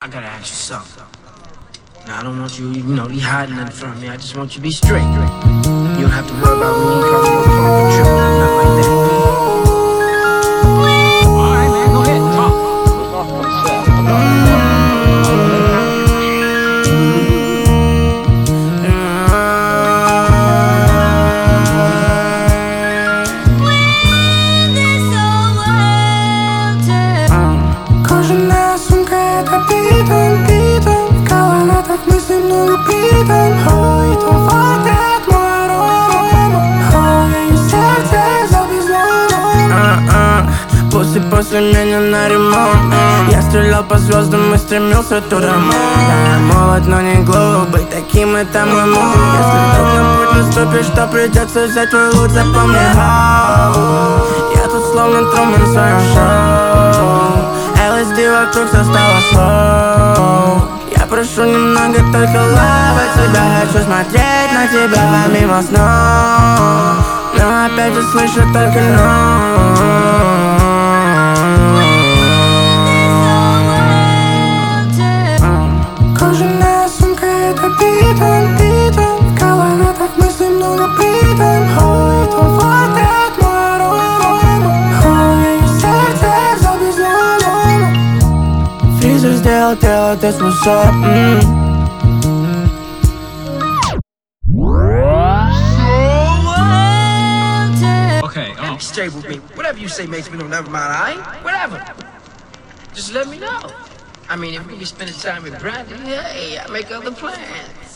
I gotta ask you something. Now, I don't want you, to be hiding nothing from me. I just want you to be straight. You don't have to worry about me causing no funk or trouble, nothing like that. All right, man, go ahead, talk. Кожаная сумка — это битум. В голове мыслей много битум. И твой ответ мой арома. Ее сердце завезло. После меня на ремонт. Я стрелял по звездам и стремился туда. Я молод, но не глуп. Быть таким — это мой мув. Если вдруг на путь наступишь, то придется взять твой луч. Запомни, я тут словно Трумэн в своем шоу. LSD вокруг все стало slow. Я прошу немного, только лава тебя. Хочу смотреть на тебя помимо снов. Но опять же слышу только no. Кожаная сумка — это битум. В голове так мыслей много битум. И твой ответ мой арома. Ее сердце завезло. Фризер сделал тело, ты способ. Okay, Be straight with me. Whatever you say makes me know, never mind, alright? Whatever. Just let me know. I mean, if we be spending time with Brandon, hey, I make other plans.